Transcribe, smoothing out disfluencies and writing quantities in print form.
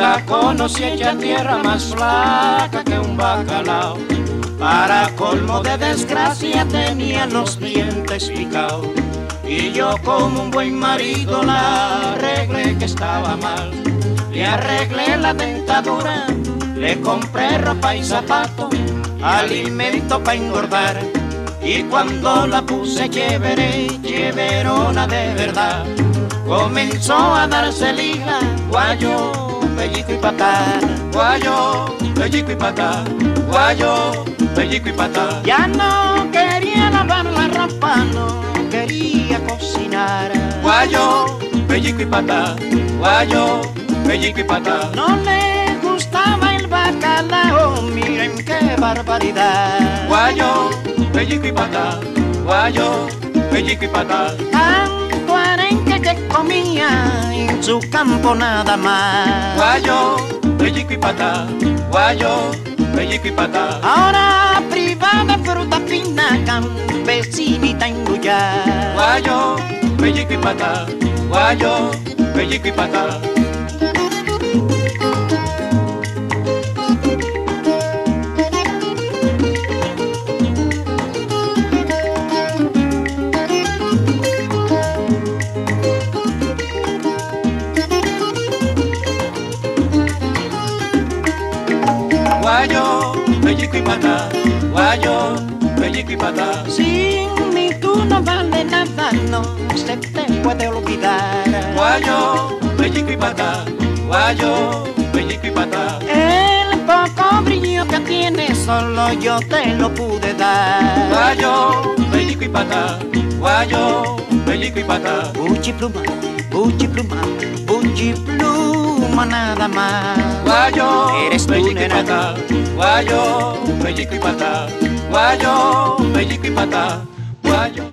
la conocí hecha tierra más flaca que un bacalao. Para colmo de desgracia tenía los dientes picados. Y yo como un buen marido la arreglé que estaba mal. Le arreglé la dentadura, le compré ropa y zapatos, alimento pa' engordar. Y cuando la puse lleverona de verdad, comenzó a darse liga, guayo, pellico y patá, guayo, pellico y patá, guayo, pellico y patá. Ya no quería lavar la ropa, no quería cocinar, guayo, pellico y patá, guayo, pellico y patá. No le gustaba el bacalao, miren qué barbaridad, guayo, pellico y patá, guayo, pellico y patá. Tanto arenque que comía en su campo nada más, guayo, pellico y patá, guayo, pellico y patá. Ahora privada de fruta fina, campesinita engullar, guayo, pellico y patá, guayo, pellico y patá. Guayo, pellico y patá, guayo, pellico y patá. Sin mí tú no vale nada, no se te puede olvidar. Guayo, pellico y patá, guayo, pellico y patá. El poco brillo que tienes solo yo te lo pude dar. Guayo, pellico y patá, guayo, pellico y patá. Buchi pluma, buchi pluma, buchi pluma nada más. Guayo, eres pellico y patá, guayo, pellico y patá, guayo, pellico y patá, guayo.